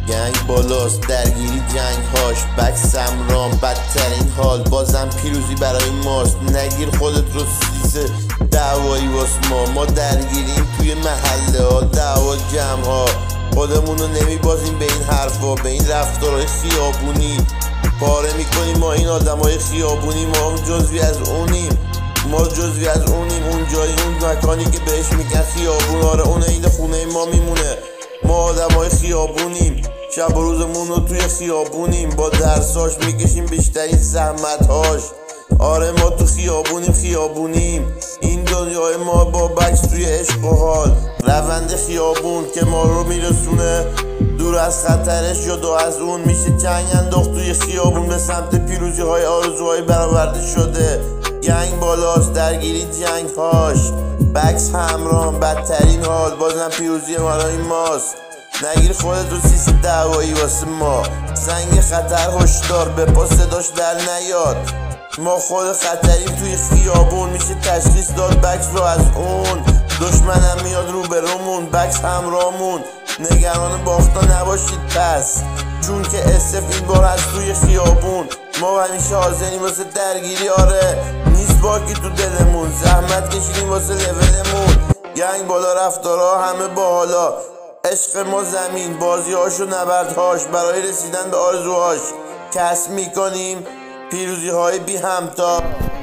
گنگ بالاست درگیری جنگ هاش، بک سمران بدترین حال، بازم پیروزی برای ماست. نگیر خودت رو سیسه دعوایی واس ما درگیریم توی محله ها، دعوا جمع ها، خودمونو نمیبازیم به این حرفا، به این رفتارهای خیابونی. پاره میکنیم ما این آدمای خیابونی، ما جزوی از اونیم، اون جایی اون مکانی که بهش میگن خیابون. آره اونه، این خونه ما میمونه. ما آدمای خیابونیم، شب و روزمون رو توی خیابونیم، با درساش میکشیم بیشترین زحمتهاش. آره ما تو خیابونیم. این دنیای ما با بکس توی عشق و حال، روند خیابون که ما رو میرسونه دور از خطرش یا دو از اون. میشه جنگ انداخت توی خیابون به سمت پیروزی های آرزوهای برآورده شده. گنگ بالاست درگیری جنگ هاش، بکس همراه بدترین حال، بازم پیروزی برای ماست. نگیر خودت رو سیس دعوایی واسه ما، سنگ خطر هشدار به پا صداش در نیاد. ما خود خطریم توی خیابون، میشه تشخیص داد بکس رو از اون. دشمنم میاد رو به رومون، بکس همراهمون. نگران باختا نباشید پس، چون که اسف این بار از توی خیابون. ما همیشه حاضریم واسه درگیری، آره نیست باکی تو دلمون، زحمت کشیدیم واسه لولمون. گنگ بالا رفتارها همه باحالا، عشق ما زمین، بازیهاش و نبردهاش، برای رسیدن به آرزوهاش کسب میکنیم پیروزی های بی همتا.